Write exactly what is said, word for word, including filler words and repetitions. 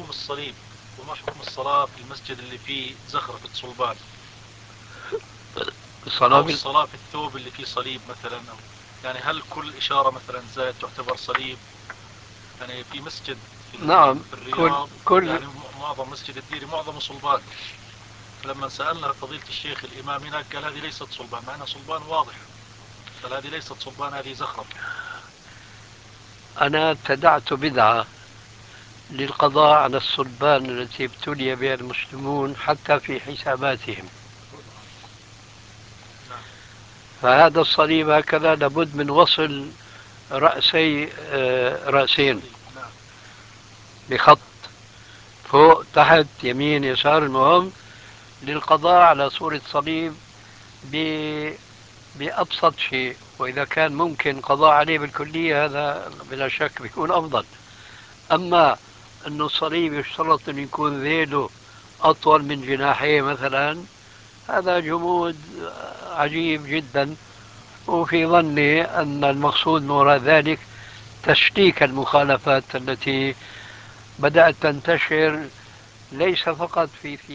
الصليب وما حكم الصلاة في المسجد اللي فيه زخرفة صلبان، الصلاة أو بال... الصلاة في الثوب اللي فيه صليب مثلا، أو يعني هل كل إشارة مثلا زائد تعتبر صليب؟ يعني في مسجد في, ال- نعم. في كل الرياض، كل يعني معظم مسجد الديري معظمه صلبان، فلما سألنا فضيلة الشيخ الإمام هناك قال هذه ليست صلبان، مع أنها صلبان واضح، قال هذه ليست صلبان، هذه زخرفة. أنا ابتدعت بدعة للقضاء على الصلبان التي ابتلي بها المسلمون حتى في حساباتهم. نعم. فهذا الصليب هكذا لابد من وصل رأسي آه، رأسين صليب. نعم. بخط فوق تحت يمين يسار، المهم للقضاء على صورة صليب ب- بأبسط شيء. وإذا كان ممكن قضاء عليه بالكلية هذا بلا شك بيكون أفضل. أما أنه الصليب يشترط أن يكون ذيله أطول من جناحيه مثلا، هذا جمود عجيب جدا. وفي ظني أن المقصود من وراء ذلك تشكيك المخالفات التي بدأت تنتشر ليس فقط في